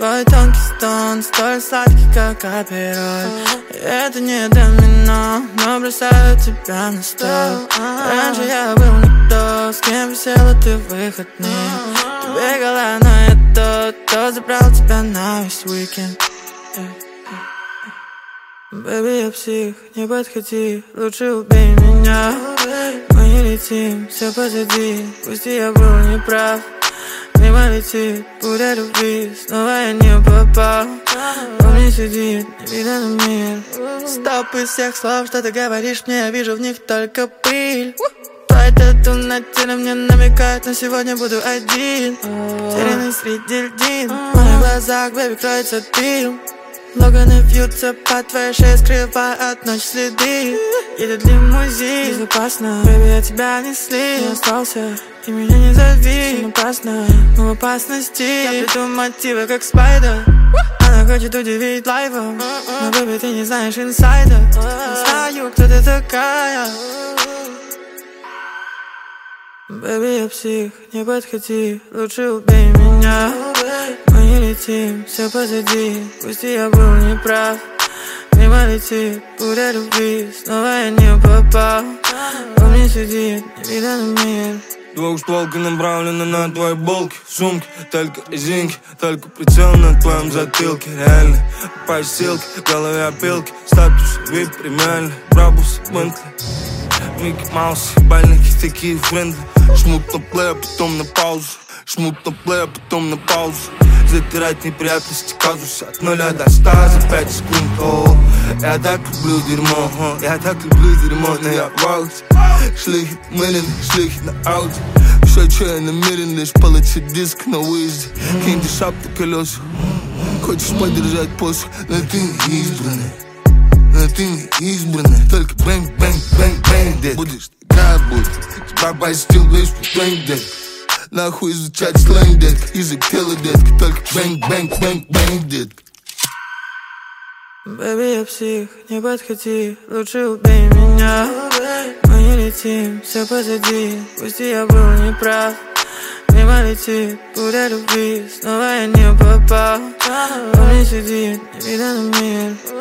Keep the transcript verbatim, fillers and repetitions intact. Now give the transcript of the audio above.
Твой тонкий стон столь сладкий, как апероль. Это не домино, но бросаю тебя на стол. Раньше я был не то, с кем висела ты в выходные. Ты бегала, но я тот, кто забрал тебя на весь уикенд. Бэби, я псих, не подходи, лучше убей меня. Мы не летим, все позади, пусть я был неправ. Мимо летит буря любви, снова я не попал. Он мне сидит, невиданный мир. Стоп из всех слов, что ты говоришь мне, я вижу в них только пыль. Твой тату на теле мне намекает, но сегодня буду один. Терянный среди льдин, в моих глазах, бэби, кроется дым. Логаны вьются по твоей шее, скрывая от ночи следы. Едет лимузин, безопасно, бэби, я тебя не слил. Не остался, и меня не зови. Все напрасно, мы в опасности. Я плету мотивы, как спайдер. Она хочет удивить лайвом, но, бэби, ты не знаешь инсайда. Не знаю, кто ты такая. Бэби, я псих, не подходи, лучше убей меня. Мы не летим, все позади, пусть я был неправ. Мимо летит буря любви, снова я не попал. Он мне сидит, невиданный мир. Двухстволка направлена на твои булки, сумки, только резинки, только прицел на твоем затылке. Реально, по силке, в голове опилки, статус вип премиальный, брабус, Бентли, Микки Маус, ебальники такие френдли. Жмут на плей, а потом на паузу, жмут на плей, а потом на паузу. Затирать неприятности казуса от нуля до ста за пять секунд. О, я так люблю дерьмо, о, я так люблю дерьмо, но я в ауте. Шлихи мыльные, шлихи на ауте. Все, что я намерен, лишь получить диск на выезде. Киньте шапки колеса, хочешь подержать посох, но ты не избранный. Но ты не избранный, только бэнг, бэнг, бэнг, бэнг, дед. Будешь играть, будешь, с бабой стил, лишь бэнг, дед. Нахуй изучать сленг, детка, язык тела, детка, только бэнг, бэнг, бэнг, бэнг, детка. Бэби, я псих, не подходи, лучше убей меня. Мы не летим, все позади, пусть я был неправ. Мимо летит буря любви, снова я не попал. Он мне сидит, невиданный мир.